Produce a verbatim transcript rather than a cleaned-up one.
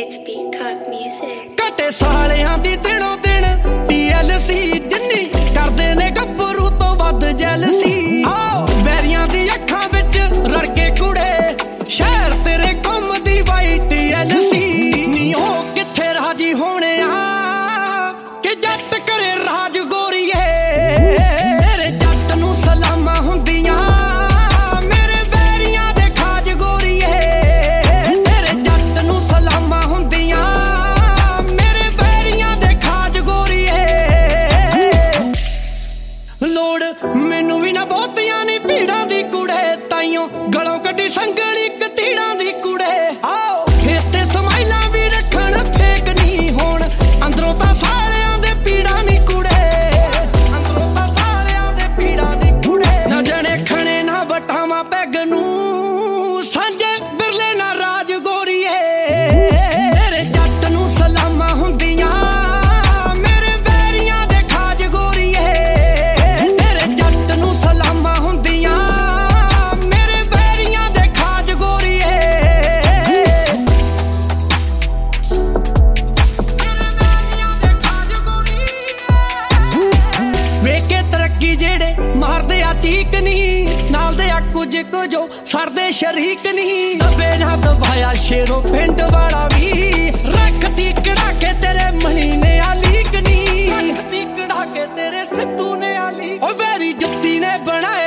It's Peacock Music. ਘਟੇ ਸਾਲਿਆਂ ਦੀ ਦਿਨੋਂ ਦਿਨ ਟੀ ਐਲ ਸੀ ਜਿੰਨੀ ਕਰਦੇ ਨੇ ਗੱਭਰੂ ਤੋਂ ਵੱਧ ਜੈਲਸੀ। ਆਓ ਵੈਰੀਆਂ ਦੀ ਅੱਖਾਂ ਵਿੱਚ ਰੜਕੇ ਕੁੜੇ ਸ਼ਹਿਰ ਤੇਰੇ ਘੁੰਮਦੀ ਵਾਈ ਟੀ ਐਲ ਸੀ। ਨੀ ਉਹ ਕਿੱਥੇ ਰਾਜੀ ਹੋਣੇ ਆ ਕਿ ਜੱਟ ਕਰੇ ਰਾਜ ਗੋਰੀਏ। ਤੇਰੇ ਜੱਟ ਨੂੰ ਸਲਾਮਾਂ ਹੁੰਦੀਆਂ ਮੇਰੇ ਵੈਰੀਆਂ ਦੇ ਖਾਜ ਗੋਰੀਏ। ਤੇਰੇ ਜੱਟ ਨੂੰ ਸਲਾਮਾਂ ਹੁੰਦੀਆਂ ਮੇਰੇ ਵੈਰੀਆਂ ਦੇ ਖਾਜ ਗੋਰੀਏ। ਲੋੜ ਮੈਨੂੰ ਵੀ ਨਾ ਬਹੁਤੀਆਂ ਨੀ ਭੀੜਾਂ ਦੀ ਕੁੜੇ ਤਾਈਓ ਗਲੋਂ ਕੱਢੀ ਸੰਗਲੀ ਕਤੀੜਾਂ ਦੀ ਕੁੜੇ। ਆਓ ਫੇਸ ਤੇ ਸਮਾਈਲਾਂ ਵੀ ਰੱਖਣ ਫੇਕ ਨਹੀਂ ਹੋਣ ਅੰਦਰੋਂ ਤਾਂ ਸਾਲਿਆਂ ਦੇ ਪੀੜਾਂ ਨੀ ਕੁੜੇ। ਅੰਦਰੋਂ ਤਾਂ ਸਾਲਿਆਂ ਦੇ ਪੀੜਾਂ ਨੀ ਕੁੜੇ। ਨਾ ਜਣੇ ਖਣੇ ਨਾ ਵਟਾਵਾਂ ਪੈਗ ਨੂੰ ਸਾਂਝੇ ਬਿਰਲੇ ਨਾ ਰਾਜ ਗੋਰੀਏ। ਤੇਰੇ ਜੱਟ ਨੂੰ ਸਲਾਮਾਂ ਹੁੰਦੀਆਂ ਮੇਰੇ ਵੈਰੀਆਂ ਦੇ ਖਾਜ ਗੋਰੀਏ। ਤੇਰੇ ਜੱਟ ਨੂੰ ਸਲਾਮਾਂ ਹੁੰਦੀਆਂ ਮੇਰੇ ਵੈਰੀਆਂ ਦੇ ਖਾਜ ਗੋਰੀਏ। ਵੇਖ ਕੇ ਤਰੱਕੀ ਜਿਹੜੇ ਮਾਰਦੇ ਆ ਚੀਕ ਨੀ ਨਾਲ ਦੇ ਆ ਕੁਝ ਕੁਝੋ ਸਰਦੇ ਸ਼ਰੀਕ ਨੀ। ਦਬੇ ਨਾ ਦਬਾਇਆ ਸ਼ੇਰੋ ਪਿੰਡ ਵਾਲਾ ਵੀ ਰੱਖਤੀ ਕੜਾ ਕੇ ਤੇਰੇ ਮਣੀ ਨੇ ਆ ਲੀਕ ਨੀ। ਰੱਖਤੀ ਕੜਾ ਕੇ ਤੇਰੇ ਸਿੱਧੂ ਨੇ ਆ ਲੀਕ। ਓ ਵੈਰੀ ਜੁੱਤੀ ਨੇ ਬਣਾ